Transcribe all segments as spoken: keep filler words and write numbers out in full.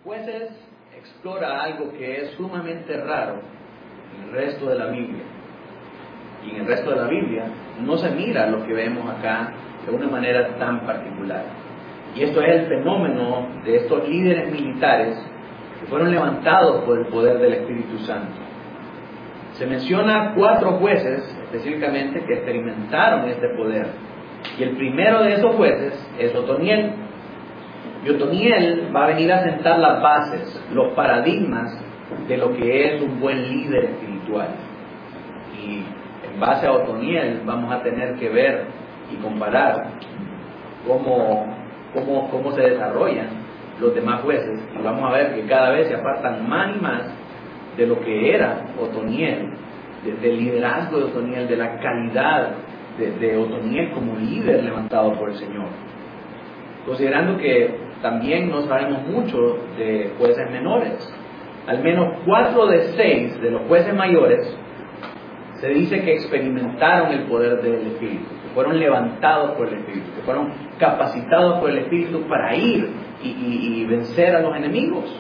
Jueces explora algo que es sumamente raro en el resto de la Biblia. Y en el resto de la Biblia no se mira lo que vemos acá de una manera tan particular. Y esto es el fenómeno de estos líderes militares que fueron levantados por el poder del Espíritu Santo. Se menciona cuatro jueces específicamente que experimentaron este poder. Y el primero de esos jueces es Otoniel. Y Otoniel va a venir a sentar las bases, los paradigmas de lo que es un buen líder espiritual. Y en base a Otoniel vamos a tener que ver y comparar cómo, cómo, cómo se desarrollan los demás jueces. Y vamos a ver que cada vez se apartan más y más de lo que era Otoniel, de, del liderazgo de Otoniel, de la calidad de, de Otoniel como líder levantado por el Señor. Considerando que también no sabemos mucho de jueces menores. Al menos cuatro de seis de los jueces mayores se dice que experimentaron el poder del Espíritu, que fueron levantados por el Espíritu, que fueron capacitados por el Espíritu para ir y, y, y vencer a los enemigos.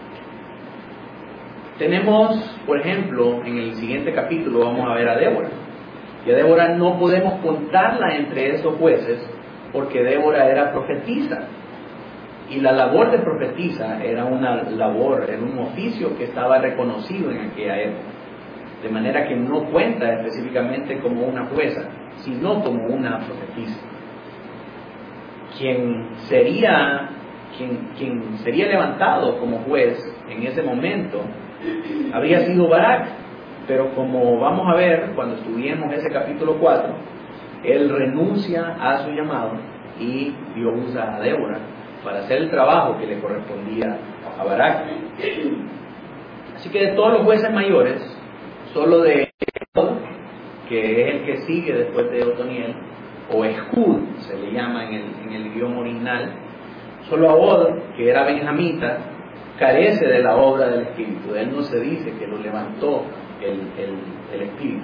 Tenemos, por ejemplo, en el siguiente capítulo vamos a ver a Débora. Y a Débora no podemos contarla entre esos jueces porque Débora era profetisa. Y la labor de profetisa era una labor, era un oficio que estaba reconocido en aquella época. De manera que no cuenta específicamente como una jueza, sino como una profetisa. Quien sería, quien, quien sería levantado como juez en ese momento habría sido Barak, pero como vamos a ver cuando estudiemos ese capítulo cuatro, él renuncia a su llamado y Dios usa a Débora para hacer el trabajo que le correspondía a Barak. Así que de todos los jueces mayores, solo de Ehud, que es el que sigue después de Otoniel, o Ehud se le llama en el, en el idioma original, solo Ahod, que era benjamita, carece de la obra del Espíritu. De él no se dice que lo levantó el, el, el Espíritu.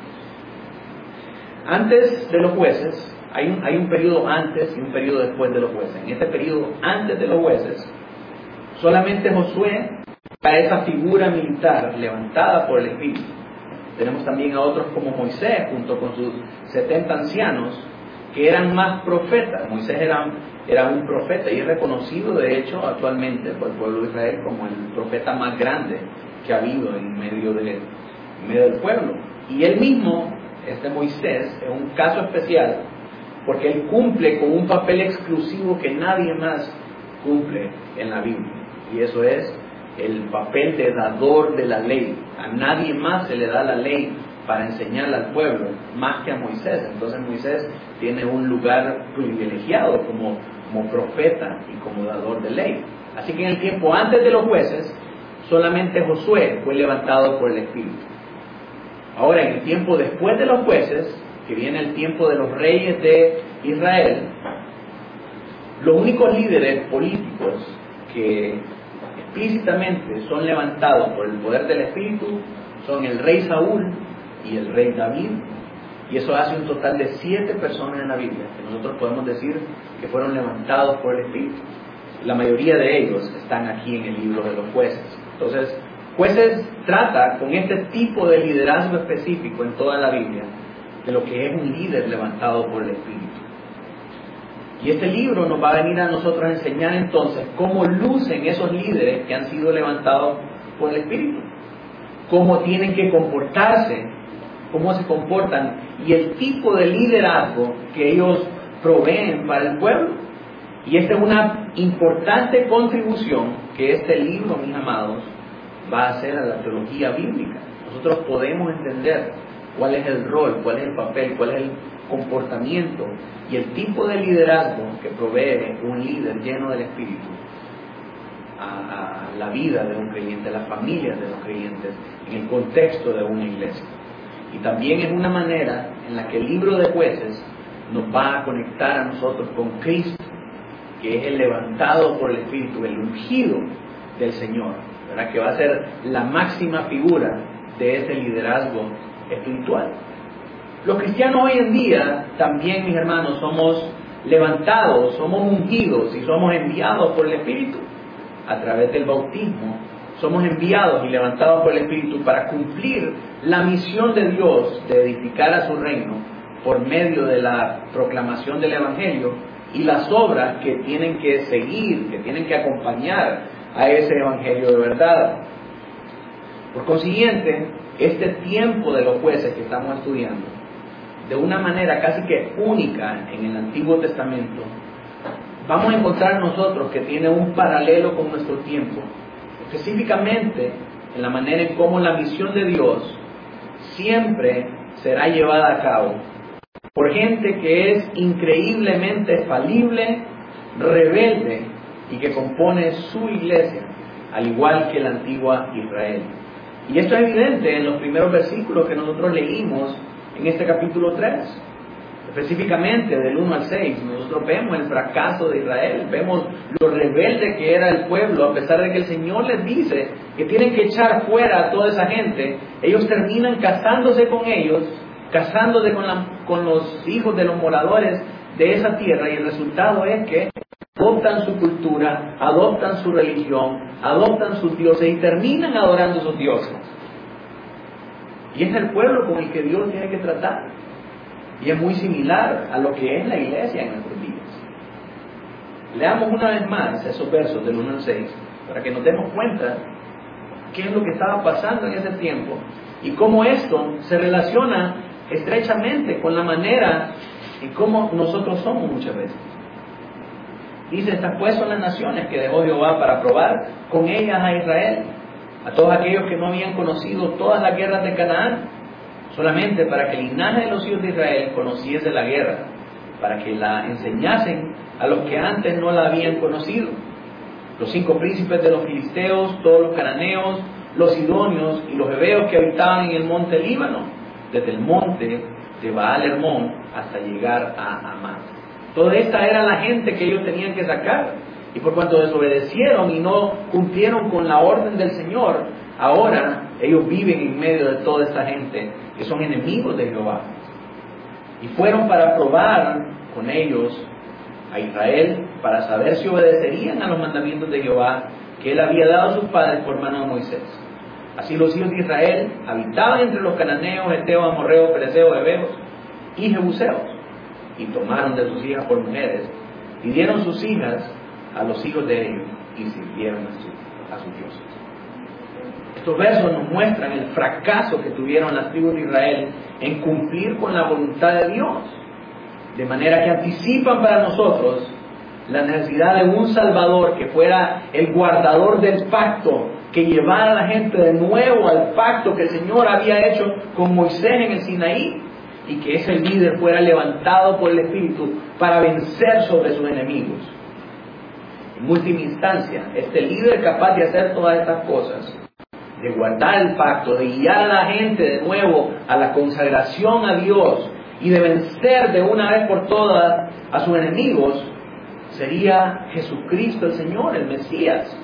Antes de los jueces, hay un, hay un periodo antes y un periodo después de los jueces. En este periodo antes de los jueces, solamente Josué era esa figura militar levantada por el Espíritu. Tenemos también a otros como Moisés, junto con sus setenta ancianos, que eran más profetas. Moisés era, era un profeta y es reconocido, de hecho, actualmente por el pueblo de Israel como el profeta más grande que ha habido en medio, de, en medio del pueblo. Y él mismo, este Moisés, es un caso especial porque él cumple con un papel exclusivo que nadie más cumple en la Biblia. Y eso es el papel de dador de la ley. A nadie más se le da la ley para enseñarla al pueblo, más que a Moisés. Entonces Moisés tiene un lugar privilegiado como, como profeta y como dador de ley. Así que en el tiempo antes de los jueces, solamente Josué fue levantado por el Espíritu. Ahora, en el tiempo después de los jueces, que viene el tiempo de los reyes de Israel, los únicos líderes políticos que explícitamente son levantados por el poder del Espíritu son el rey Saúl y el rey David, y eso hace un total de siete personas en la Biblia que nosotros podemos decir que fueron levantados por el Espíritu. La mayoría de ellos están aquí en el libro de los jueces. Entonces, Jueces trata con este tipo de liderazgo específico en toda la Biblia de lo que es un líder levantado por el Espíritu. Y este libro nos va a venir a nosotros a enseñar entonces cómo lucen esos líderes que han sido levantados por el Espíritu, cómo tienen que comportarse, cómo se comportan y el tipo de liderazgo que ellos proveen para el pueblo. Y esta es una importante contribución que este libro, mis amados, va a hacer a la teología bíblica. Nosotros podemos entender cuál es el rol, cuál es el papel, cuál es el comportamiento y el tipo de liderazgo que provee un líder lleno del Espíritu a, a la vida de un creyente, a las familias de los creyentes, en el contexto de una iglesia. Y también es una manera en la que el libro de Jueces nos va a conectar a nosotros con Cristo, que es el levantado por el Espíritu, el ungido del Señor, ¿verdad? Que va a ser la máxima figura de ese liderazgo espiritual. Los cristianos hoy en día también, mis hermanos, somos levantados, somos ungidos y somos enviados por el Espíritu. a través del bautismo, somos enviados y levantados por el Espíritu para cumplir la misión de Dios de edificar a su reino por medio de la proclamación del Evangelio y las obras que tienen que seguir, que tienen que acompañar a ese Evangelio de verdad. Por consiguiente, este tiempo de los jueces que estamos estudiando, de una manera casi que única en el Antiguo Testamento, vamos a encontrar nosotros que tiene un paralelo con nuestro tiempo, específicamente en la manera en cómo la misión de Dios siempre será llevada a cabo por gente que es increíblemente falible, rebelde y que compone su iglesia, al igual que la antigua Israel. Y esto es evidente en los primeros versículos que nosotros leímos en este capítulo tres. Específicamente del uno al seis, nosotros vemos el fracaso de Israel, vemos lo rebelde que era el pueblo, a pesar de que el Señor les dice que tienen que echar fuera a toda esa gente. Ellos terminan casándose con ellos, casándose con, la, con los hijos de los moradores de esa tierra, y el resultado es que adoptan su cultura, adoptan su religión, adoptan sus dioses y terminan adorando sus dioses. Y es el pueblo con el que Dios tiene que tratar. Y es muy similar a lo que es la iglesia en nuestros días. Leamos una vez más esos versos del uno al seis, para que nos demos cuenta qué es lo que estaba pasando en ese tiempo y cómo esto se relaciona estrechamente con la manera en cómo nosotros somos muchas veces. Dice: estas pues son las naciones que dejó Jehová para probar con ellas a Israel, a todos aquellos que no habían conocido todas las guerras de Canaán, solamente para que el linaje de los hijos de Israel conociese la guerra, para que la enseñasen a los que antes no la habían conocido. Los cinco príncipes de los filisteos, todos los cananeos, los sidonios y los heveos que habitaban en el monte Líbano, desde el monte de Baal-Hermón hasta llegar a Amán. Toda esta era la gente que ellos tenían que sacar, y por cuanto desobedecieron y no cumplieron con la orden del Señor, ahora ellos viven en medio de toda esta gente que son enemigos de Jehová. Y fueron para probar con ellos a Israel, para saber si obedecerían a los mandamientos de Jehová que él había dado a sus padres por mano de Moisés. Así los hijos de Israel habitaban entre los cananeos, heteos, amorreos, fereceos, heveos y jebuseos, y tomaron de sus hijas por mujeres, y dieron sus hijas a los hijos de ellos, y sirvieron a, su, a sus dioses. Estos versos nos muestran el fracaso que tuvieron las tribus de Israel en cumplir con la voluntad de Dios, de manera que anticipan para nosotros la necesidad de un Salvador que fuera el guardador del pacto, que llevara a la gente de nuevo al pacto que el Señor había hecho con Moisés en el Sinaí, y que ese líder fuera levantado por el Espíritu para vencer sobre sus enemigos. En última instancia, este líder capaz de hacer todas estas cosas, de guardar el pacto, de guiar a la gente de nuevo a la consagración a Dios y de vencer de una vez por todas a sus enemigos, sería Jesucristo el Señor, el Mesías,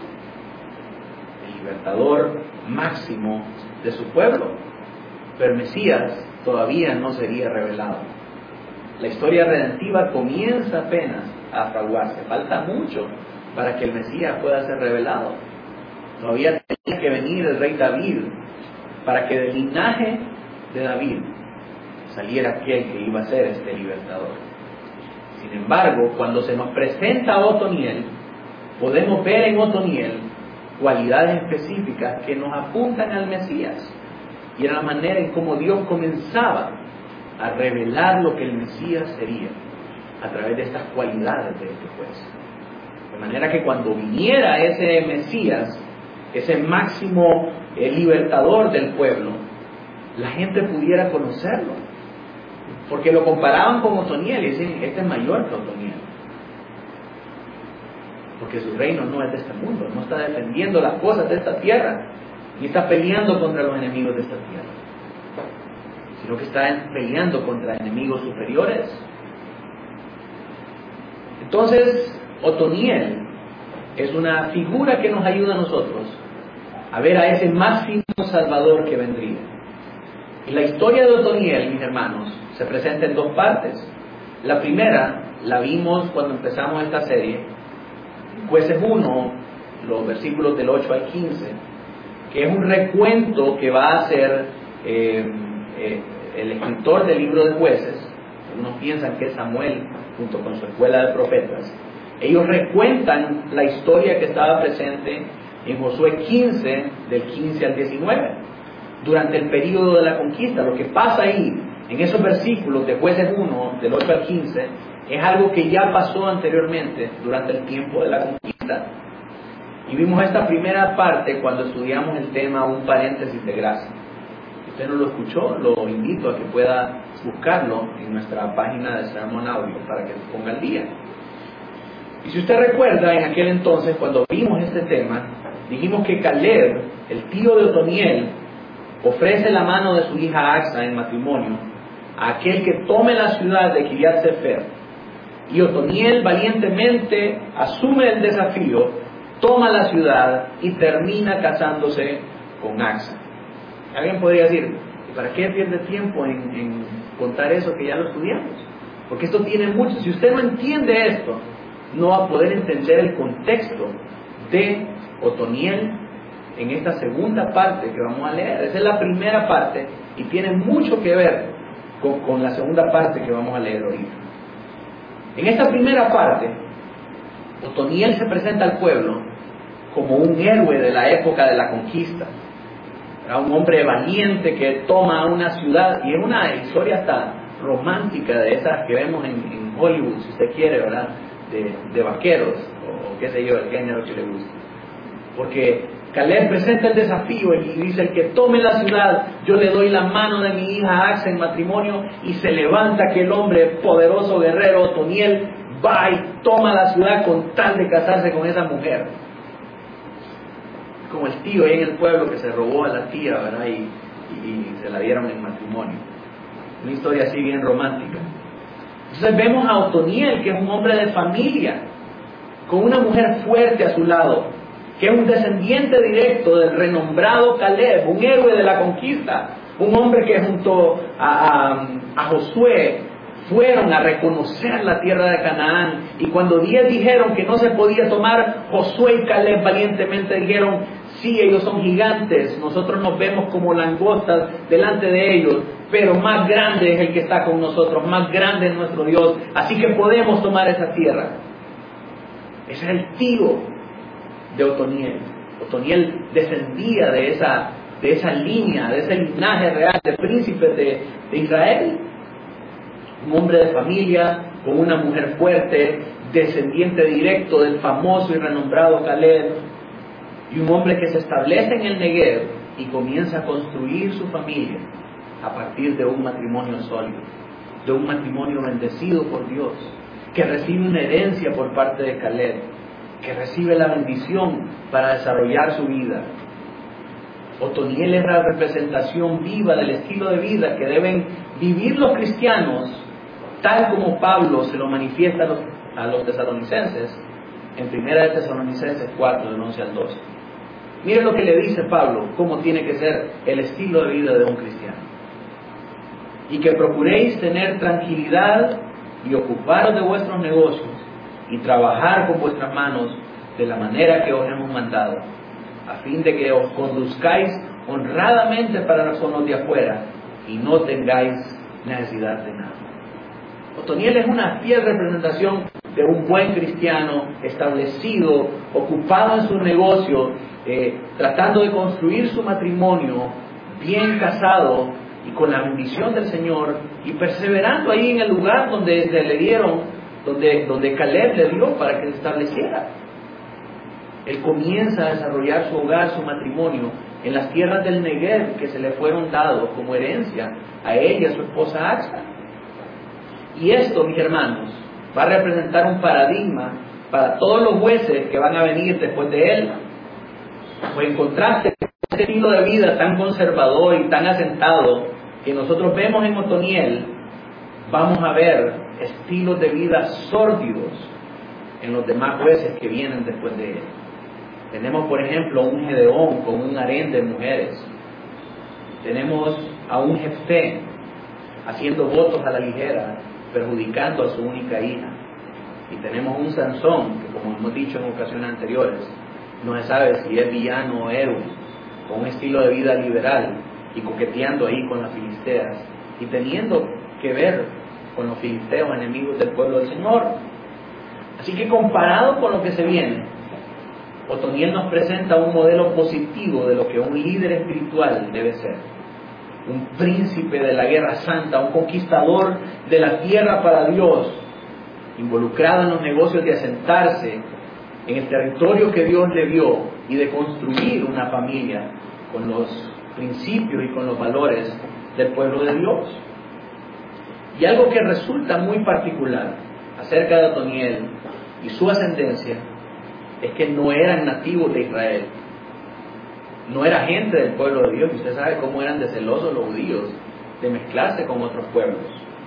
el libertador máximo de su pueblo. Pero el Mesías todavía no sería revelado. La historia redentiva comienza apenas a fraguarse. Falta mucho para que el Mesías pueda ser revelado. Todavía tenía que venir el rey David para que del linaje de David saliera aquel que iba a ser este libertador. Sin embargo, cuando se nos presenta a Otoniel, podemos ver en Otoniel cualidades específicas que nos apuntan al Mesías. Y era la manera en cómo Dios comenzaba a revelar lo que el Mesías sería a través de estas cualidades de este juez. De manera que cuando viniera ese Mesías, ese máximo eh, libertador del pueblo, la gente pudiera conocerlo. Porque lo comparaban con Otoniel y decían: este es mayor que Otoniel. Porque su reino no es de este mundo, no está defendiendo las cosas de esta tierra, ni está peleando contra los enemigos de esta tierra, sino que está peleando contra enemigos superiores. Entonces, Otoniel es una figura que nos ayuda a nosotros a ver a ese máximo Salvador que vendría. Y la historia de Otoniel, mis hermanos, se presenta en dos partes. La primera la vimos cuando empezamos esta serie, Jueces uno los versículos del ocho al quince, que es un recuento que va a hacer eh, eh, el escritor del libro de Jueces. Algunos piensan que es Samuel junto con su escuela de profetas. Ellos recuentan la historia que estaba presente en Josué quince, del quince al diecinueve, durante el período de la conquista. Lo que pasa ahí, en esos versículos de Jueces uno, del ocho al quince, es algo que ya pasó anteriormente durante el tiempo de la conquista. Y vimos esta primera parte cuando estudiamos el tema Un paréntesis de gracia. Si usted no lo escuchó, lo invito a que pueda buscarlo en nuestra página de Sermon Audio para que se ponga al día. Y si usted recuerda, en aquel entonces, cuando vimos este tema, dijimos que Caleb, el tío de Otoniel, ofrece la mano de su hija Axa en matrimonio a aquel que tome la ciudad de Kiriat Sefer. Y Otoniel valientemente asume el desafío, toma la ciudad y termina casándose con Axa. Alguien podría decir, ¿para qué pierde tiempo en, en contar eso que ya lo estudiamos? Porque esto tiene mucho. Si usted no entiende esto, no va a poder entender el contexto de Otoniel en esta segunda parte que vamos a leer. Esa es la primera parte y tiene mucho que ver con, con la segunda parte que vamos a leer ahorita. En esta primera parte, Otoniel se presenta al pueblo como un héroe de la época de la conquista. Era un hombre valiente que toma una ciudad, y es una historia hasta romántica de esas que vemos en, en Hollywood, si usted quiere, ¿verdad? De, de vaqueros, o, o qué sé yo, el género que le guste. Porque Caleb presenta el desafío y dice: el que tome la ciudad, yo le doy la mano de mi hija Axa en matrimonio. Y se levanta aquel hombre poderoso, guerrero, Otoniel, va y toma la ciudad con tal de casarse con esa mujer. Como el tío ahí en el pueblo que se robó a la tía, ¿verdad? Y, y, y se la dieron en matrimonio. Una historia así bien romántica. Entonces vemos a Otoniel, que es un hombre de familia, con una mujer fuerte a su lado, que es un descendiente directo del renombrado Caleb, un héroe de la conquista, un hombre que junto a, a, a Josué fueron a reconocer la tierra de Canaán. Y cuando diez dijeron que no se podía tomar, Josué y Caleb valientemente dijeron: sí, ellos son gigantes, nosotros nos vemos como langostas delante de ellos, pero más grande es el que está con nosotros, más grande es nuestro Dios, así que podemos tomar esa tierra. Ese es el tío de Otoniel. Otoniel descendía de esa, de esa línea, de ese linaje real de príncipes de, de Israel. Un hombre de familia, con una mujer fuerte, descendiente directo del famoso y renombrado Caleb, y un hombre que se establece en el Negev y comienza a construir su familia a partir de un matrimonio sólido, de un matrimonio bendecido por Dios, que recibe una herencia por parte de Caleb, que recibe la bendición para desarrollar su vida. Otoniel es la representación viva del estilo de vida que deben vivir los cristianos, tal como Pablo se lo manifiesta a los, a los tesalonicenses en primera de Tesalonicenses cuatro, del once al doce. Miren lo que le dice Pablo, cómo tiene que ser el estilo de vida de un cristiano. Y que procuréis tener tranquilidad y ocuparos de vuestros negocios y trabajar con vuestras manos de la manera que os hemos mandado, a fin de que os conduzcáis honradamente para con los de afuera y no tengáis necesidad de nada. Otoniel es una fiel representación de un buen cristiano establecido, ocupado en su negocio, eh, tratando de construir su matrimonio, bien casado y con la bendición del Señor, y perseverando ahí en el lugar donde le dieron, donde, donde Caleb le dio para que se estableciera. Él comienza a desarrollar su hogar, su matrimonio, en las tierras del Negev que se le fueron dados como herencia a ella y a su esposa Axa. Y esto, mis hermanos, va a representar un paradigma para todos los jueces que van a venir después de él. Pues en contraste con este estilo de vida tan conservador y tan asentado que nosotros vemos en Otoniel, vamos a ver estilos de vida sórdidos en los demás jueces que vienen después de él. Tenemos, por ejemplo, un Gedeón con un harén de mujeres. Tenemos a un Jefté haciendo votos a la ligera, perjudicando a su única hija. Y tenemos un Sansón, que como hemos dicho en ocasiones anteriores, No se sabe si es villano o héroe, con un estilo de vida liberal y coqueteando ahí con las filisteas y teniendo que ver con los filisteos, enemigos del pueblo del Señor. Así que comparado con lo que se viene, Otoniel nos presenta un modelo positivo de lo que un líder espiritual debe ser. Un príncipe de la guerra santa, un conquistador de la tierra para Dios, involucrado en los negocios de asentarse en el territorio que Dios le dio y de construir una familia con los principios y con los valores del pueblo de Dios. Y algo que resulta muy particular acerca de Otoniel y su ascendencia es que no eran nativos de Israel, no era gente del pueblo de Dios. Y usted sabe cómo eran de celosos los judíos de mezclarse con otros pueblos.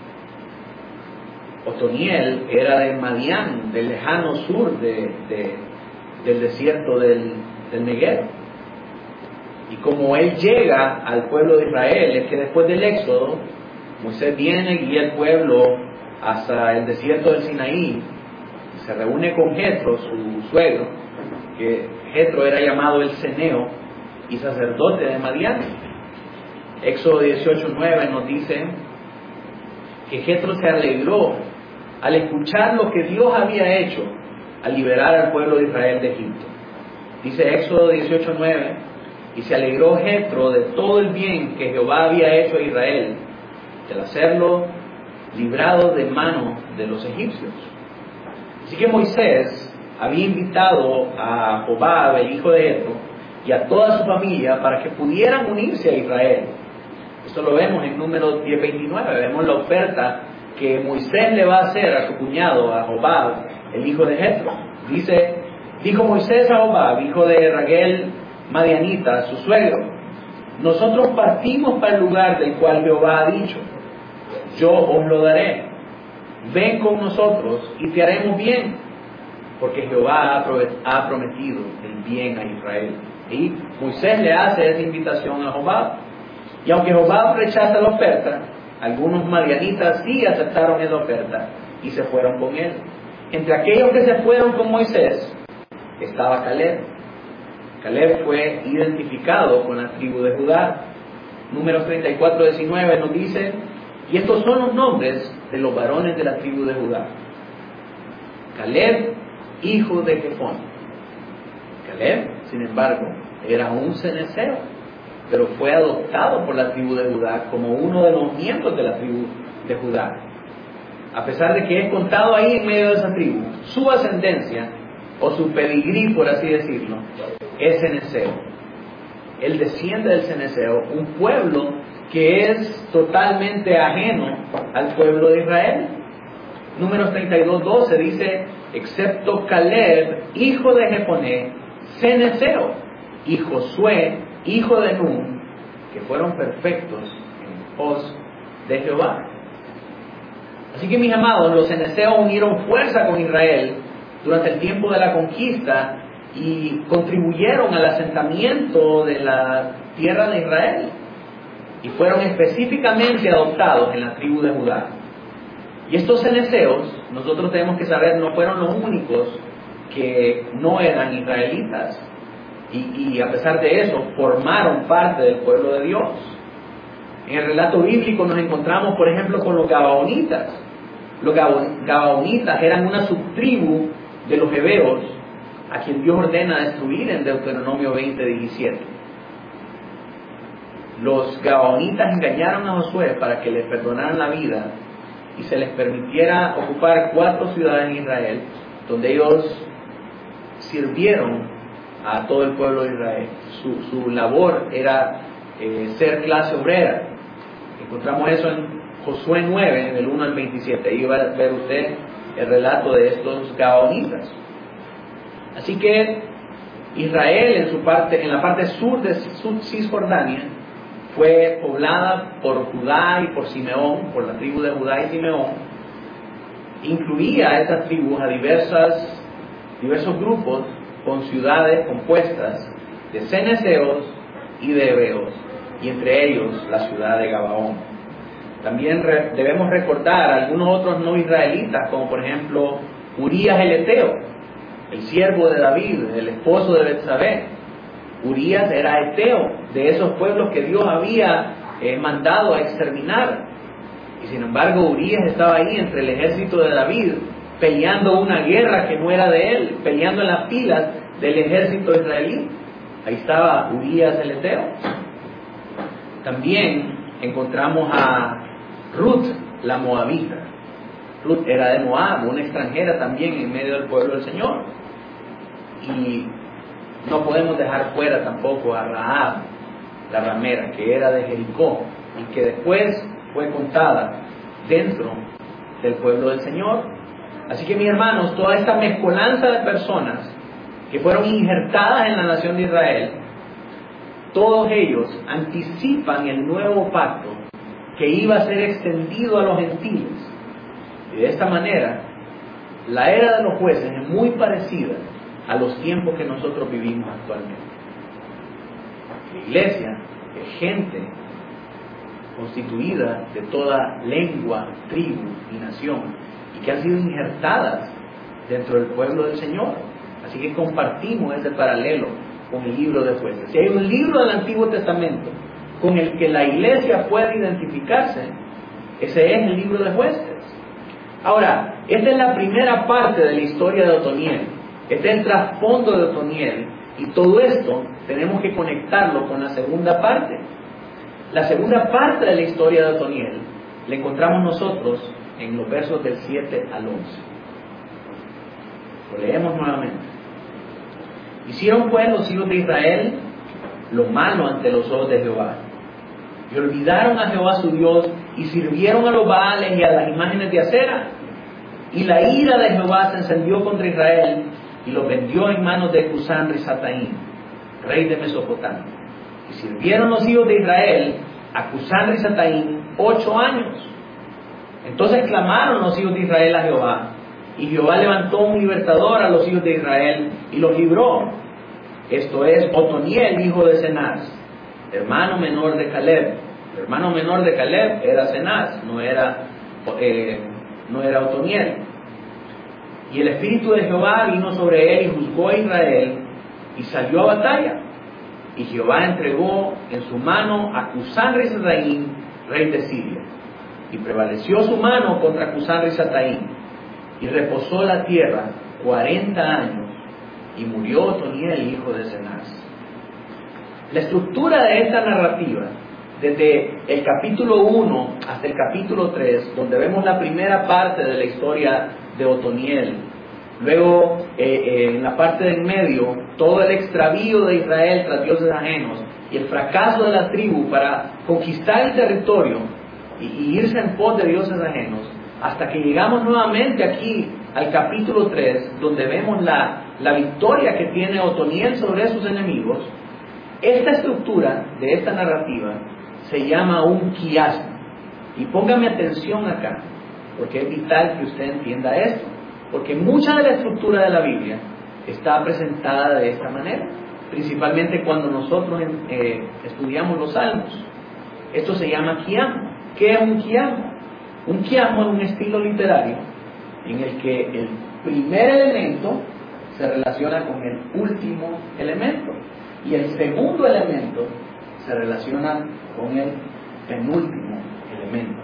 Otoniel era de Madián, del lejano sur de, de, del desierto del, del Negev. Y como él llega al pueblo de Israel, es que después del éxodo, Moisés viene y guía al pueblo hasta el desierto del Sinaí, se reúne con Jetro, su suegro, que Jetro era llamado el ceneo y sacerdote de Madián. Éxodo dieciocho nueve nos dice que Jetro se alegró al escuchar lo que Dios había hecho al liberar al pueblo de Israel de Egipto. Dice Éxodo dieciocho nueve, y se alegró Jetro de todo el bien que Jehová había hecho a Israel, al hacerlo librado de mano de los egipcios. Así que Moisés había invitado a Jobab, el hijo de Jetro, y a toda su familia para que pudieran unirse a Israel. Esto lo vemos en Números diez veintinueve, vemos la oferta que Moisés le va a hacer a su cuñado, a Jobab, el hijo de Jetro. Dice, dijo Moisés a Jobab, hijo de Raguel Madianita, su suegro: nosotros partimos para el lugar del cual Jehová ha dicho, yo os lo daré, ven con nosotros y te haremos bien, porque Jehová ha prometido el bien a Israel. Y Moisés le hace esa invitación a Jobab. Y aunque Jobab rechaza la oferta, algunos madianitas sí aceptaron esa oferta y se fueron con él. Entre aquellos que se fueron con Moisés estaba Caleb. Caleb fue identificado con la tribu de Judá. Números treinta y cuatro diecinueve nos dice, y estos son los nombres de los varones de la tribu de Judá: Caleb, hijo de Jefón. Caleb, sin embargo, era un cenezeo, pero fue adoptado por la tribu de Judá como uno de los miembros de la tribu de Judá. A pesar de que es contado ahí en medio de esa tribu, su ascendencia, o su pedigrí, por así decirlo, es cenezeo. Él desciende del cenezeo, un pueblo que es totalmente ajeno al pueblo de Israel. Números treinta y dos doce dice, excepto Caleb, hijo de Jefoné, cenezeo, y Josué, hijo de Nun, que fueron perfectos en pos de Jehová. Así que, mis amados, los ceneseos unieron fuerza con Israel durante el tiempo de la conquista y contribuyeron al asentamiento de la tierra de Israel, y fueron específicamente adoptados en la tribu de Judá. Y estos ceneseos, nosotros tenemos que saber, no fueron los únicos que no eran israelitas, y, y a pesar de eso formaron parte del pueblo de Dios. En el relato bíblico nos encontramos, por ejemplo, con los gabaonitas. Los gabaonitas eran una subtribu de los heveos, a quien Dios ordena destruir en Deuteronomio veinte diecisiete. Los gabaonitas engañaron a Josué para que les perdonaran la vida y se les permitiera ocupar cuatro ciudades en Israel, donde ellos sirvieron a todo el pueblo de Israel. Su, su labor era eh, ser clase obrera. Encontramos eso en Josué nueve, del uno al veintisiete. Ahí va a ver usted el relato de estos gabaonitas. Así que Israel, en su parte, en la parte sur de Cisjordania, fue poblada por Judá y por Simeón, por la tribu de Judá y Simeón. Incluía a estas tribus a diversas, diversos grupos con ciudades compuestas de ceneseos y de heveos, y entre ellos la ciudad de Gabaón. También re, debemos recordar a algunos otros no israelitas, como por ejemplo Urías el Eteo, el siervo de David, el esposo de Betsabé. Urías era heteo, de esos pueblos que Dios había eh, mandado a exterminar. Y sin embargo Urías estaba ahí entre el ejército de David, peleando una guerra que no era de él, peleando en las filas del ejército israelí. Ahí estaba Urías el heteo. También encontramos a Ruth, la moabita. Ruth era de Moab, una extranjera también en medio del pueblo del Señor. Y no podemos dejar fuera tampoco a Rahab, la ramera, que era de Jericó y que después fue contada dentro del pueblo del Señor. Así que, mis hermanos, toda esta mezcolanza de personas que fueron injertadas en la nación de Israel, todos ellos anticipan el nuevo pacto que iba a ser extendido a los gentiles. Y de esta manera, la era de los jueces es muy parecida a los tiempos que nosotros vivimos actualmente. La iglesia es gente constituida de toda lengua, tribu y nación, y que han sido injertadas dentro del pueblo del Señor. Así que compartimos ese paralelo con el libro de Jueces. Si hay un libro del Antiguo Testamento con el que la iglesia puede identificarse, ese es el libro de Jueces. Ahora, esta es la primera parte de la historia de Otoniel. Este es el trasfondo de Otoniel. Y todo esto tenemos que conectarlo con la segunda parte. La segunda parte de la historia de Otoniel la encontramos nosotros en los versos del siete al once. Lo leemos nuevamente. Hicieron pues los hijos de Israel lo malo ante los ojos de Jehová, y olvidaron a Jehová su Dios, y sirvieron a los Baales y a las imágenes de acera. Y la ira de Jehová se encendió contra Israel, y los vendió en manos de Cusán Risataim, rey de Mesopotamia. Y sirvieron los hijos de Israel a Cusán Risataim ocho años. Entonces clamaron los hijos de Israel a Jehová, y Jehová levantó un libertador a los hijos de Israel y los libró. Esto es Otoniel, hijo de Cenaz, hermano menor de Caleb. El hermano menor de Caleb era Cenaz, no era, eh, no era Otoniel. Y el espíritu de Jehová vino sobre él y juzgó a Israel y salió a batalla. Y Jehová entregó en su mano a Cusán Risataim, rey de Siria. Y prevaleció su mano contra Cusán Risataim. Y reposó la tierra cuarenta años, y murió Otoniel, hijo de Cenaz. La estructura de esta narrativa, desde el capítulo uno hasta el capítulo tres, donde vemos la primera parte de la historia de Otoniel, luego eh, eh, en la parte del medio, todo el extravío de Israel tras dioses ajenos, y el fracaso de la tribu para conquistar el territorio y, y irse en pos de dioses ajenos, hasta que llegamos nuevamente aquí al capítulo tres, donde vemos la, la victoria que tiene Otoniel sobre sus enemigos. Esta estructura de esta narrativa se llama un quiasmo. Y póngame atención acá, porque es vital que usted entienda esto, porque mucha de la estructura de la Biblia está presentada de esta manera, principalmente cuando nosotros eh, estudiamos los Salmos. Esto se llama quiasmo. ¿Qué es un quiasmo? Un quiasmo es un estilo literario en el que el primer elemento se relaciona con el último elemento y el segundo elemento se relaciona con el penúltimo elemento.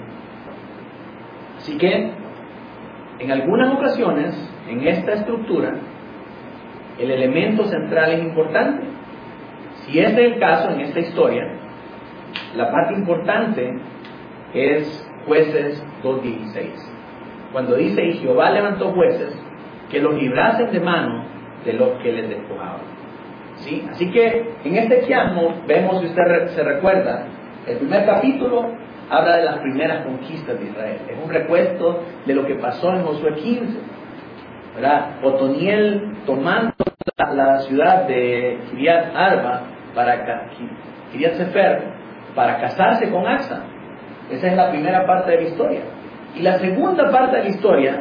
Así que, en algunas ocasiones, en esta estructura, el elemento central es importante. Si este es el caso en esta historia, la parte importante es Jueces dos dieciséis, cuando dice: y Jehová levantó jueces que los librasen de mano de los que les despojaban. ¿Sí? Así que en este quiasmo vemos, si usted se recuerda, el primer capítulo habla de las primeras conquistas de Israel. Es un recuento de lo que pasó en Josué quince, ¿verdad? Otoniel tomando la, la ciudad de Kiriat Arba para Kiriat Sefer para casarse con Asa. Esa es la primera parte de la historia. Y la segunda parte de la historia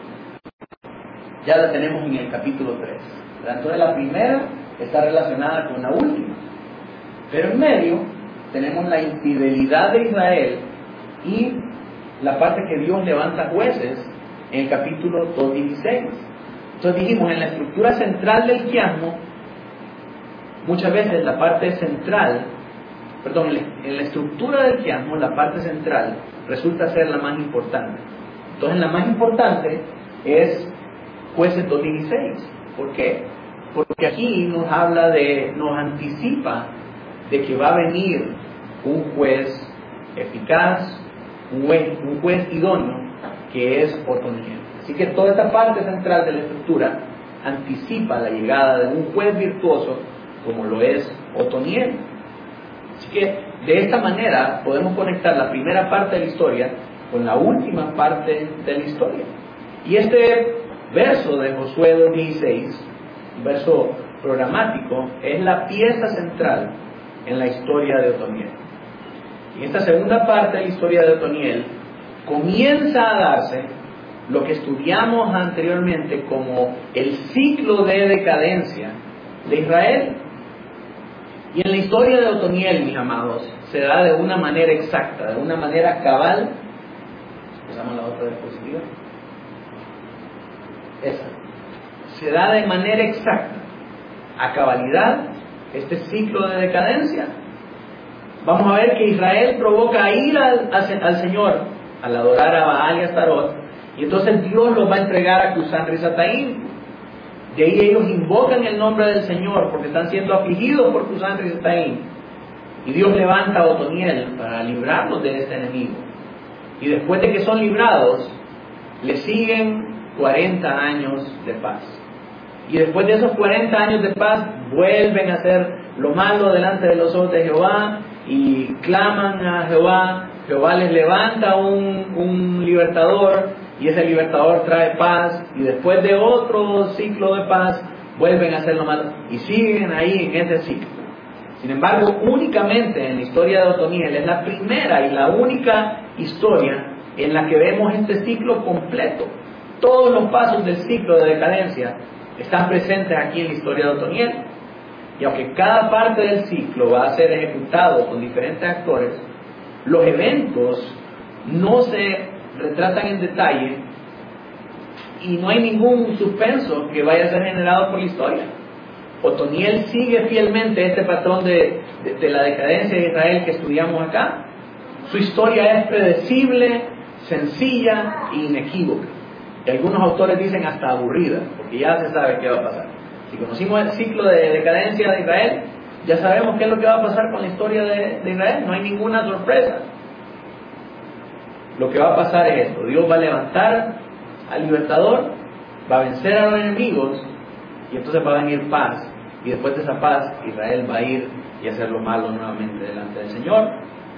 ya la tenemos en el capítulo tres. Entonces la primera está relacionada con la última. Pero en medio tenemos la infidelidad de Israel y la parte que Dios levanta jueces en el capítulo dos dieciséis. Entonces dijimos, en la estructura central del quiasmo, muchas veces la parte central, perdón, en la estructura del quiasmo, la parte central resulta ser la más importante. Entonces la más importante es Jueces dos dieciséis. ¿Por qué? Porque aquí nos habla de, nos anticipa de que va a venir un juez eficaz, un juez, un juez idóneo, que es Otoniel. Así que toda esta parte central de la estructura anticipa la llegada de un juez virtuoso como lo es Otoniel. Así que de esta manera podemos conectar la primera parte de la historia con la última parte de la historia. Y este verso de Josué dos dieciséis, un verso programático, es la pieza central en la historia de Otoniel. Y esta segunda parte de la historia de Otoniel comienza a darse lo que estudiamos anteriormente como el ciclo de decadencia de Israel. Y en la historia de Otoniel, mis amados, se da de una manera exacta, de una manera cabal. Empezamos la otra diapositiva. Esa. Se da de manera exacta, a cabalidad, este ciclo de decadencia. Vamos a ver que Israel provoca ira al, al, al Señor al adorar a Baal y a Astarot, y entonces Dios los va a entregar a Cusán Risataim. De ahí ellos invocan el nombre del Señor porque están siendo afligidos por Cusán Risataim, y Dios levanta a Otoniel para librarlos de este enemigo. Y después de que son librados, le siguen cuarenta años de paz. Y después de esos cuarenta años de paz, vuelven a hacer lo malo delante de los ojos de Jehová y claman a Jehová. Jehová les levanta un, un libertador, y ese libertador trae paz, y después de otro ciclo de paz vuelven a hacer lo malo y siguen ahí en ese ciclo. Sin embargo, únicamente en la historia de Otoniel es la primera y la única historia en la que vemos este ciclo completo. Todos los pasos del ciclo de decadencia están presentes aquí en la historia de Otoniel. Y aunque cada parte del ciclo va a ser ejecutado con diferentes actores, los eventos no se retratan en detalle y no hay ningún suspenso que vaya a ser generado por la historia. Otoniel sigue fielmente este patrón de, de, de la decadencia de Israel que estudiamos acá. Su historia es predecible, sencilla e inequívoca. Y algunos autores dicen hasta aburrida, porque ya se sabe qué va a pasar. Si conocimos el ciclo de decadencia de Israel, ya sabemos qué es lo que va a pasar con la historia de, de Israel. No hay ninguna sorpresa. Lo que va a pasar es esto: Dios va a levantar al libertador, va a vencer a los enemigos, y entonces va a venir paz. Y después de esa paz, Israel va a ir y hacer lo malo nuevamente delante del Señor.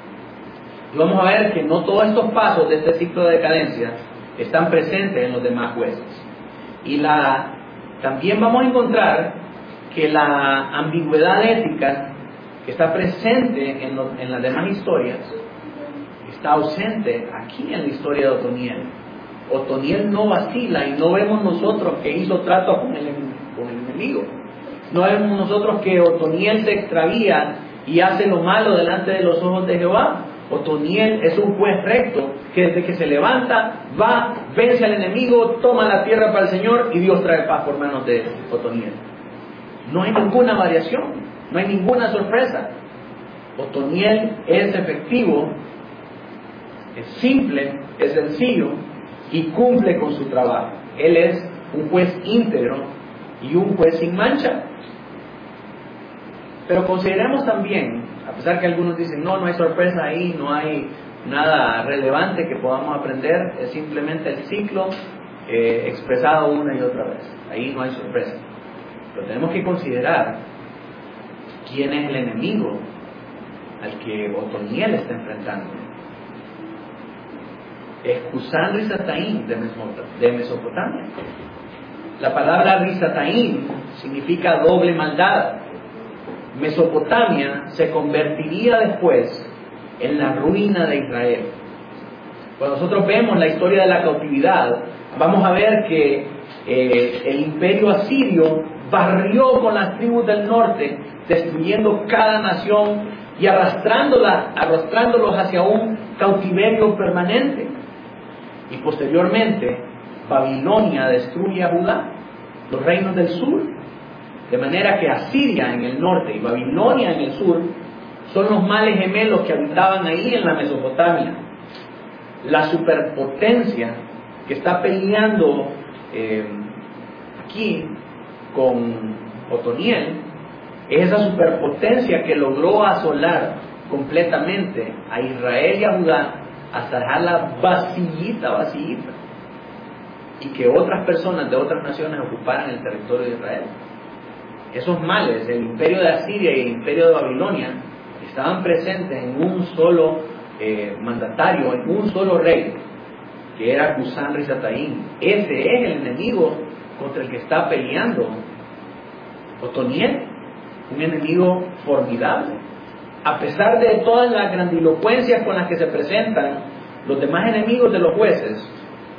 Y vamos a ver que no todos estos pasos de este ciclo de decadencia están presentes en los demás jueces. Y la, también vamos a encontrar que la ambigüedad ética que está presente en, lo, en las demás historias está ausente aquí en la historia de Otoniel. Otoniel no vacila, y no vemos nosotros que hizo trato con el, con el enemigo. No vemos nosotros que Otoniel se extravía y hace lo malo delante de los ojos de Jehová. Otoniel es un juez recto que desde que se levanta va, vence al enemigo, toma la tierra para el Señor, y Dios trae paz por manos de Otoniel. No hay ninguna variación, no hay ninguna sorpresa. Otoniel es efectivo, es simple, es sencillo y cumple con su trabajo. Él es un juez íntegro y un juez sin mancha. Pero consideremos también, a pesar que algunos dicen no, no hay sorpresa ahí, no hay nada relevante que podamos aprender, es simplemente el ciclo eh, expresado una y otra vez. Ahí no hay sorpresa. Pero tenemos que considerar quién es el enemigo al que Otoniel está enfrentando. Es Cusán Risataim de Mesopotamia. La palabra Risataim significa doble maldad. Mesopotamia se convertiría después en la ruina de Israel. Cuando nosotros vemos la historia de la cautividad, vamos a ver que eh, el imperio asirio barrió con las tribus del norte, destruyendo cada nación y arrastrándolas, arrastrándolos hacia un cautiverio permanente. Y posteriormente Babilonia destruye a Judá. los reinos del sur. De manera que Asiria en el norte y Babilonia en el sur son los males gemelos que habitaban ahí en la Mesopotamia. La superpotencia que está peleando eh, aquí con Otoniel es esa superpotencia que logró asolar completamente a Israel y a Judá hasta dejarla vacillita, vacillita, y que otras personas de otras naciones ocuparan el territorio de Israel. Esos males, el imperio de Asiria y el imperio de Babilonia, estaban presentes en un solo eh, mandatario, en un solo rey, que era Cusán Risataín. Ese es el enemigo contra el que está peleando Otoniel, un enemigo formidable. A pesar de todas las grandilocuencias con las que se presentan los demás enemigos de los jueces,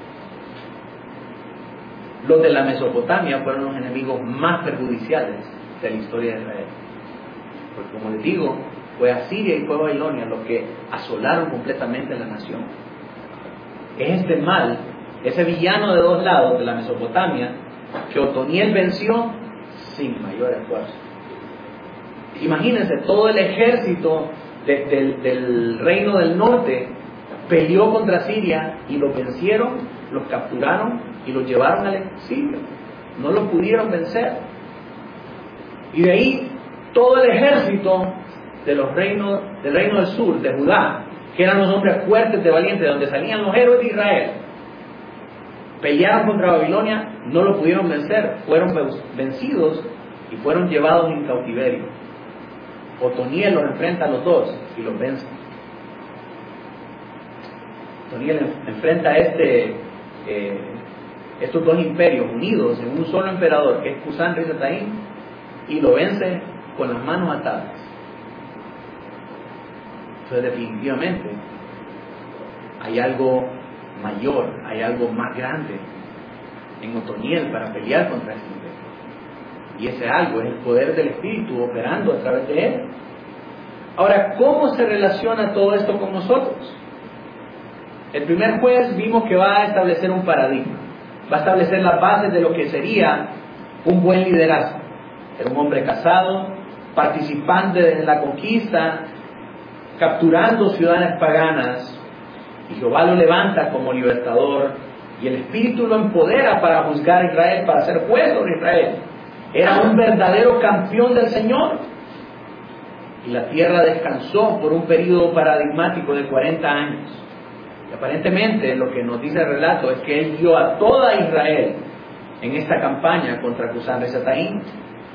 los de la Mesopotamia fueron los enemigos más perjudiciales de la historia de Israel. Porque como les digo, fue Asiria y fue Babilonia los que asolaron completamente la nación. Es este mal, ese villano de dos lados de la Mesopotamia, que Otoniel venció sin mayor esfuerzo. Imagínense, todo el ejército de, de, del reino del norte peleó contra Siria y los vencieron, los capturaron y los llevaron al exilio. No los pudieron vencer. Y de ahí todo el ejército de los reinos, del reino del sur, de Judá, que eran los hombres fuertes de valientes, de donde salían los héroes de Israel, pelearon contra Babilonia, no lo pudieron vencer, fueron vencidos y fueron llevados en cautiverio. Otoniel los enfrenta a los dos y los vence. Otoniel enfrenta a este, eh, estos dos imperios unidos en un solo emperador, que es Cusán Risataín, y lo vence con las manos atadas. Entonces, definitivamente, hay algo mayor, hay algo más grande en Otoniel para pelear contra este imperio. Y ese algo es el poder del Espíritu operando a través de él. Ahora, ¿cómo se relaciona todo esto con nosotros? El primer juez vimos que va a establecer un paradigma, va a establecer las bases de lo que sería un buen liderazgo. Era un hombre casado, participante de la conquista, capturando ciudades paganas, y Jehová lo levanta como libertador, y el Espíritu lo empodera para juzgar a Israel, para ser juez sobre Israel. Era un verdadero campeón del Señor, y la tierra descansó por un periodo paradigmático de cuarenta años. Y aparentemente lo que nos dice el relato es que él guió a toda Israel en esta campaña contra Cusán Risataín.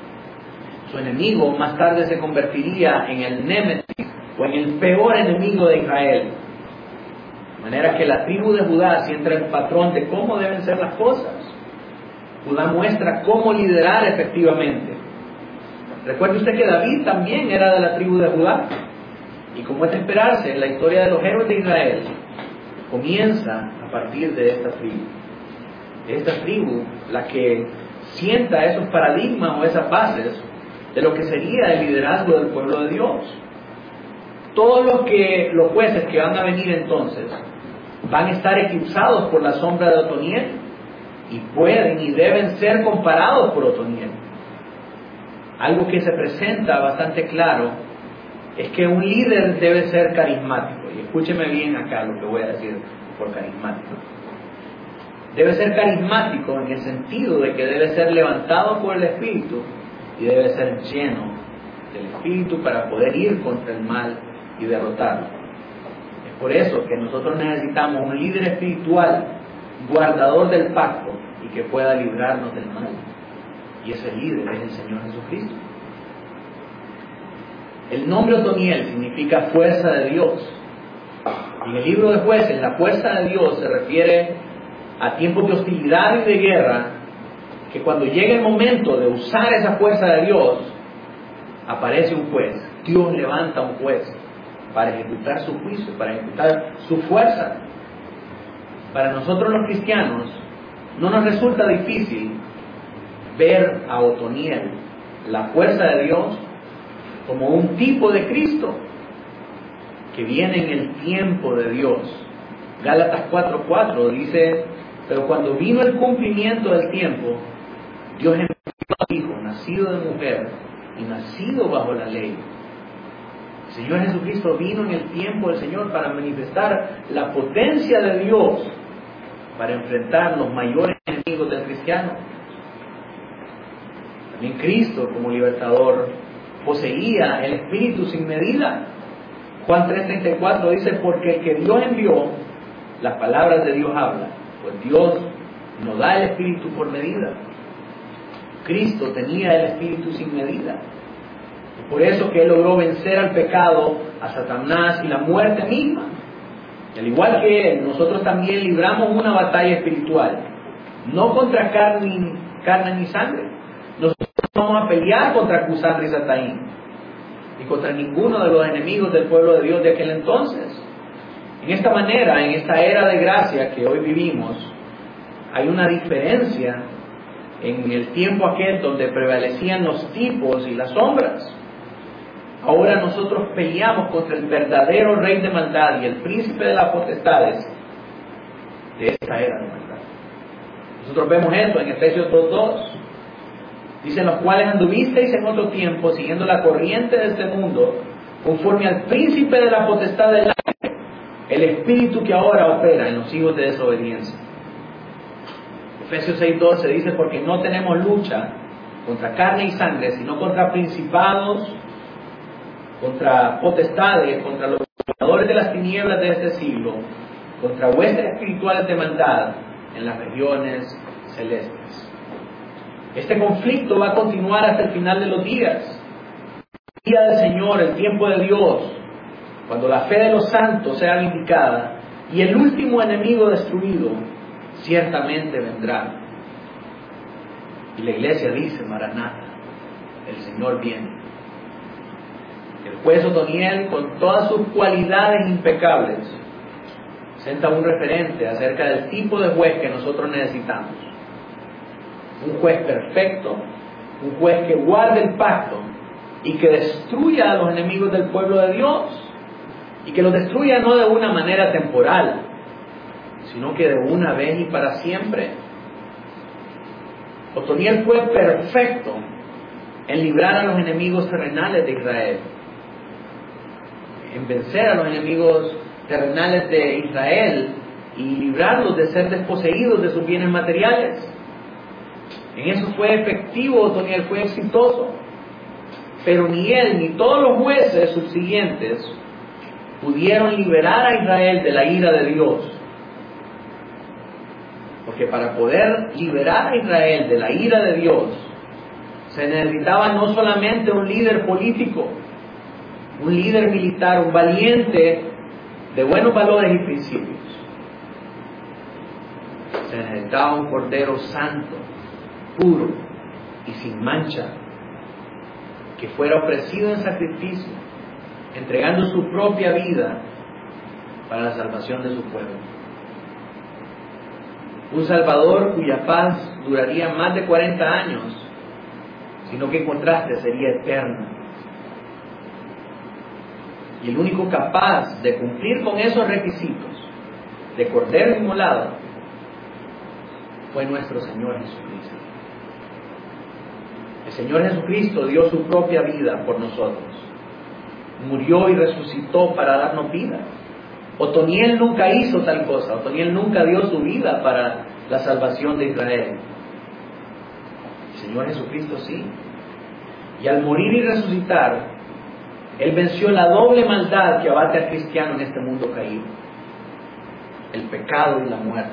Su enemigo más tarde se convertiría en el némesis, o en el peor enemigo de Israel. De manera que la tribu de Judá siente el patrón de cómo deben ser las cosas. Judá muestra cómo liderar efectivamente. Recuerde usted que David también era de la tribu de Judá. Y como es de esperarse, la historia de los héroes de Israel comienza a partir de esta tribu. De esta tribu, la que sienta esos paradigmas o esas bases de lo que sería el liderazgo del pueblo de Dios. Todos los, que, los jueces que van a venir entonces van a estar eclipsados por la sombra de Otoniel, y pueden y deben ser comparados por Otoniel. Algo que se presenta bastante claro es que un líder debe ser carismático. Y escúcheme bien acá lo que voy a decir por carismático. Debe ser carismático en el sentido de que debe ser levantado por el Espíritu y debe ser lleno del Espíritu para poder ir contra el mal y derrotarlo. Es por eso que nosotros necesitamos un líder espiritual, guardador del pacto, y que pueda librarnos del mal. Y ese líder es el Señor Jesucristo. El nombre Otoniel significa fuerza de Dios. En el libro de Jueces, la fuerza de Dios se refiere a tiempos de hostilidad y de guerra, que cuando llega el momento de usar esa fuerza de Dios, aparece un juez. Dios levanta un juez para ejecutar su juicio, para ejecutar su fuerza. Para nosotros los cristianos, no nos resulta difícil ver a Otoniel, la fuerza de Dios, como un tipo de Cristo que viene en el tiempo de Dios. Gálatas cuatro cuatro dice: pero cuando vino el cumplimiento del tiempo, Dios envió a su Hijo, nacido de mujer y nacido bajo la ley. El Señor Jesucristo vino en el tiempo del Señor para manifestar la potencia de Dios para enfrentar los mayores enemigos del cristiano. También Cristo, como libertador, poseía el Espíritu sin medida. Juan tres treinta y cuatro dice: porque el que Dios envió, las palabras de Dios habla, pues Dios no da el Espíritu por medida. Cristo tenía el Espíritu sin medida. Por eso que Él logró vencer al pecado, a Satanás y la muerte misma. Y al igual que Él, nosotros también libramos una batalla espiritual, no contra carne, carne ni sangre. Nosotros vamos a pelear contra Cusandra y Sataín, y contra ninguno de los enemigos del pueblo de Dios de aquel entonces. En esta manera, en esta era de gracia que hoy vivimos, hay una diferencia en el tiempo aquel donde prevalecían los tipos y las sombras. Ahora nosotros peleamos contra el verdadero rey de maldad y el príncipe de las potestades de esta era de maldad. Nosotros vemos eso en Efesios dos dos. Dicen: los cuales anduvisteis en otro tiempo siguiendo la corriente de este mundo, conforme al príncipe de la potestad del aire, el espíritu que ahora opera en los hijos de desobediencia. Efesios seis doce dice: porque no tenemos lucha contra carne y sangre, sino contra principados, contra potestades, contra los gobernadores de las tinieblas de este siglo, contra huestes espirituales de maldad en las regiones celestes. Este conflicto va a continuar hasta el final de los días. El día del Señor, el tiempo de Dios, cuando la fe de los santos sea vindicada y el último enemigo destruido, ciertamente vendrá. Y la iglesia dice: Maranatha, el Señor viene. El juez Otoniel, con todas sus cualidades impecables, presenta un referente acerca del tipo de juez que nosotros necesitamos. Un juez perfecto, un juez que guarde el pacto y que destruya a los enemigos del pueblo de Dios, y que los destruya no de una manera temporal, sino que de una vez y para siempre. Otoniel fue perfecto en librar a los enemigos terrenales de Israel, en vencer a los enemigos terrenales de Israel y librarlos de ser desposeídos de sus bienes materiales. En eso fue efectivo Otoniel, fue exitoso. Pero ni él ni todos los jueces subsiguientes pudieron liberar a Israel de la ira de Dios. Porque para poder liberar a Israel de la ira de Dios, se necesitaba no solamente un líder político, un líder militar, un valiente de buenos valores y principios. Se necesitaba un cordero santo, puro y sin mancha, que fuera ofrecido en sacrificio, entregando su propia vida para la salvación de su pueblo. Un Salvador cuya paz duraría más de cuarenta años, sino que en contraste sería eterna. Y el único capaz de cumplir con esos requisitos de cordero inmolado fue nuestro Señor Jesucristo. El Señor Jesucristo dio su propia vida por nosotros. Murió y resucitó para darnos vida. Otoniel nunca hizo tal cosa. Otoniel nunca dio su vida para la salvación de Israel. El Señor Jesucristo sí. Y al morir y resucitar, Él venció la doble maldad que abate al cristiano en este mundo caído: el pecado y la muerte.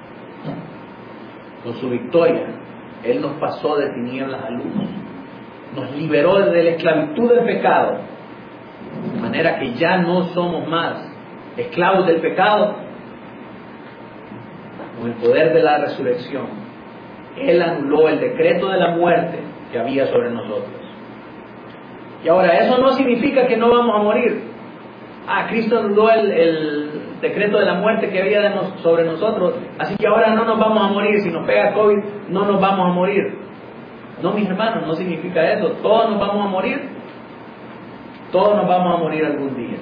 Con su victoria, Él nos pasó de tinieblas a luz, nos liberó de la esclavitud del pecado, de manera que ya no somos más esclavos del pecado. Con el poder de la resurrección, Él anuló el decreto de la muerte que había sobre nosotros. Y ahora, eso no significa que no vamos a morir. Ah, Cristo anuló el, el decreto de la muerte que había de nos, sobre nosotros, así que ahora no nos vamos a morir. Si nos pega COVID, no nos vamos a morir. No, mis hermanos, no significa eso. Todos nos vamos a morir. Todos nos vamos a morir algún día.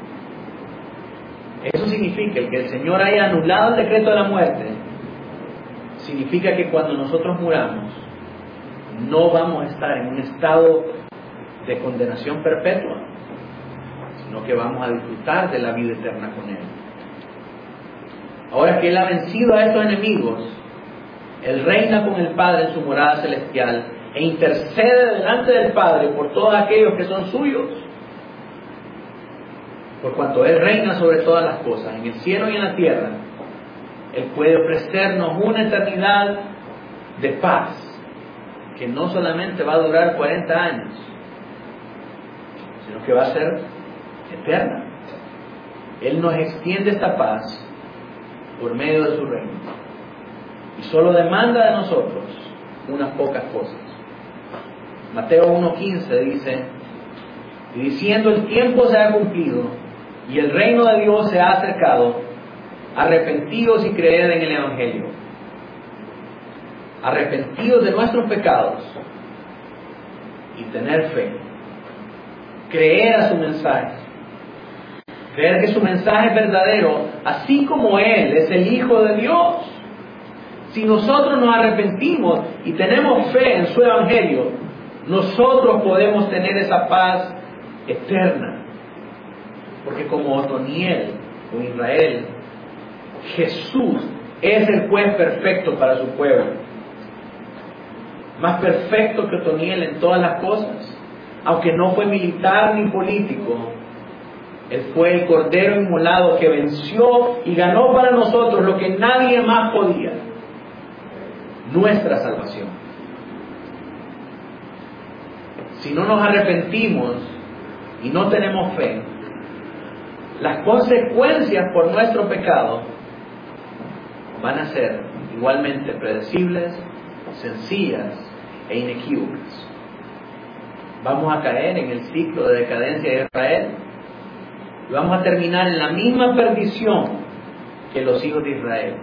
Eso significa que el Señor haya anulado el decreto de la muerte. Significa que cuando nosotros muramos, no vamos a estar en un estado de condenación perpetua, sino que vamos a disfrutar de la vida eterna con Él. Ahora que Él ha vencido a estos enemigos, Él reina con el Padre en su morada celestial e intercede delante del Padre por todos aquellos que son suyos. Por cuanto Él reina sobre todas las cosas, en el cielo y en la tierra, Él puede ofrecernos una eternidad de paz, que no solamente va a durar cuarenta años, sino que va a ser eterna. Él nos extiende esta paz por medio de su reino, y solo demanda de nosotros unas pocas cosas. Mateo uno quince dice: y diciendo, el tiempo se ha cumplido y el reino de Dios se ha acercado, arrepentidos y creed en el Evangelio. Arrepentidos de nuestros pecados y tener fe, creer a su mensaje, creer que su mensaje es verdadero, así como Él es el Hijo de Dios. Si nosotros nos arrepentimos y tenemos fe en su Evangelio, nosotros podemos tener esa paz eterna. Porque como Otoniel con Israel, Jesús es el juez perfecto para su pueblo. Más perfecto que Otoniel en todas las cosas. Aunque no fue militar ni político, Él fue el Cordero inmolado que venció y ganó para nosotros lo que nadie más podía: nuestra salvación. Si no nos arrepentimos y no tenemos fe, las consecuencias por nuestro pecado van a ser igualmente predecibles, sencillas e inequívocas. Vamos a caer en el ciclo de decadencia de Israel y vamos a terminar en la misma perdición que los hijos de Israel,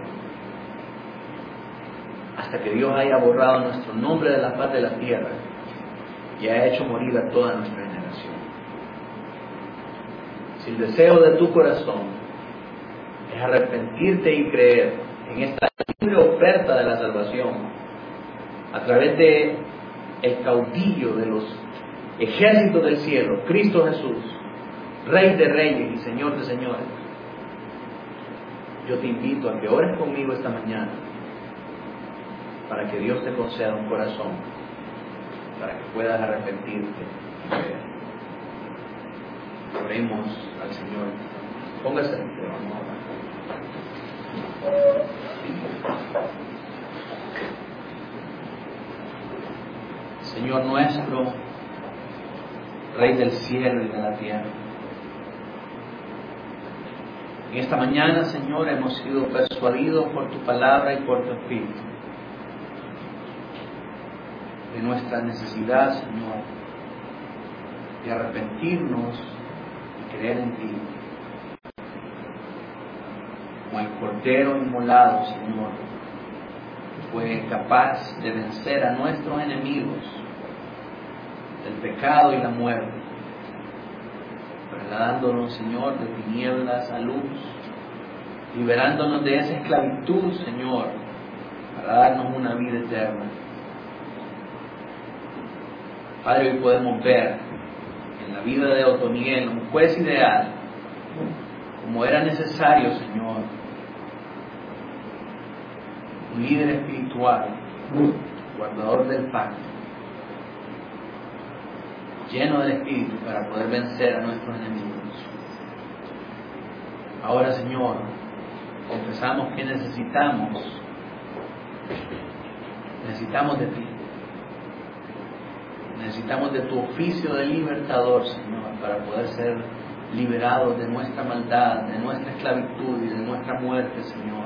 hasta que Dios haya borrado nuestro nombre de la faz de la tierra y haya hecho morir a toda nuestra generación. Si el deseo de tu corazón es arrepentirte y creer en esta libre oferta de la salvación a través de el caudillo de los ejércitos del cielo, Cristo Jesús, Rey de reyes y Señor de señores, yo te invito a que ores conmigo esta mañana para que Dios te conceda un corazón, para que puedas arrepentirte. Oremos al Señor. Póngase en pie, vamos a orar. Señor nuestro, Rey del cielo y de la tierra, en esta mañana, Señor, hemos sido persuadidos por tu palabra y por tu Espíritu de nuestra necesidad, Señor, de arrepentirnos y creer en ti. Como el Cordero inmolado, Señor, que fue capaz de vencer a nuestros enemigos del pecado y la muerte, trasladándonos, Señor, de tinieblas a luz, liberándonos de esa esclavitud, Señor, para darnos una vida eterna. Padre, hoy podemos ver en la vida de Otoniel, un juez ideal, como era necesario, Señor, un líder espiritual, guardador del pacto, lleno del Espíritu para poder vencer a nuestros enemigos. Ahora, Señor, confesamos que necesitamos, necesitamos de ti. Necesitamos de tu oficio de libertador, Señor, para poder ser liberados de nuestra maldad, de nuestra esclavitud y de nuestra muerte, Señor.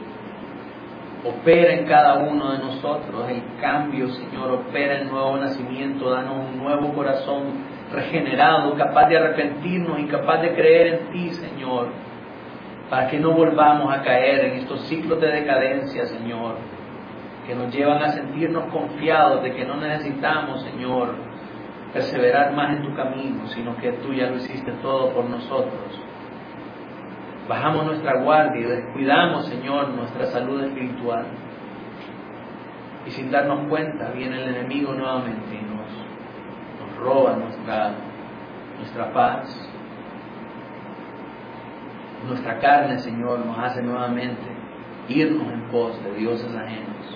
Opera en cada uno de nosotros el cambio, Señor. Opera el nuevo nacimiento. Danos un nuevo corazón regenerado, capaz de arrepentirnos y capaz de creer en ti, Señor, para que no volvamos a caer en estos ciclos de decadencia, Señor, que nos llevan a sentirnos confiados de que no necesitamos, Señor, perseverar más en tu camino, sino que tú ya lo hiciste todo por nosotros. Bajamos nuestra guardia y descuidamos, Señor, nuestra salud espiritual. Y sin darnos cuenta, viene el enemigo nuevamente y nos, nos roba nuestra, nuestra paz. Nuestra carne, Señor, nos hace nuevamente irnos en pos de dioses ajenos.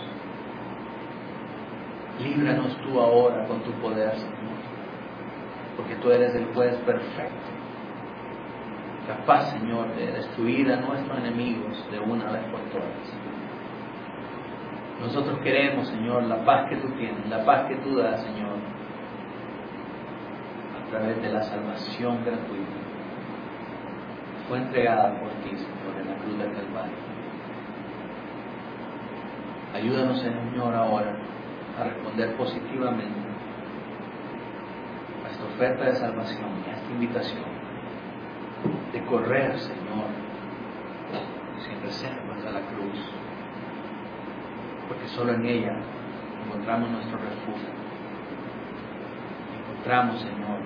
Líbranos tú ahora con tu poder, Señor, porque tú eres el juez perfecto, capaz, Señor, de destruir a nuestros enemigos de una vez por todas. Nosotros queremos, Señor, la paz que tú tienes, la paz que tú das, Señor, a través de la salvación gratuita. Fue entregada por ti, Señor, en la cruz del Calvario. Ayúdanos, Señor, ahora a responder positivamente a esta oferta de salvación y a esta invitación de correr, Señor, sin reservas a la cruz, porque solo en ella encontramos nuestro refugio. Encontramos, Señor,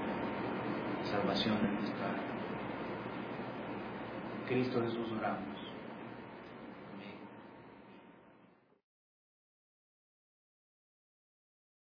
salvación de nuestra alma. En Cristo Jesús oramos.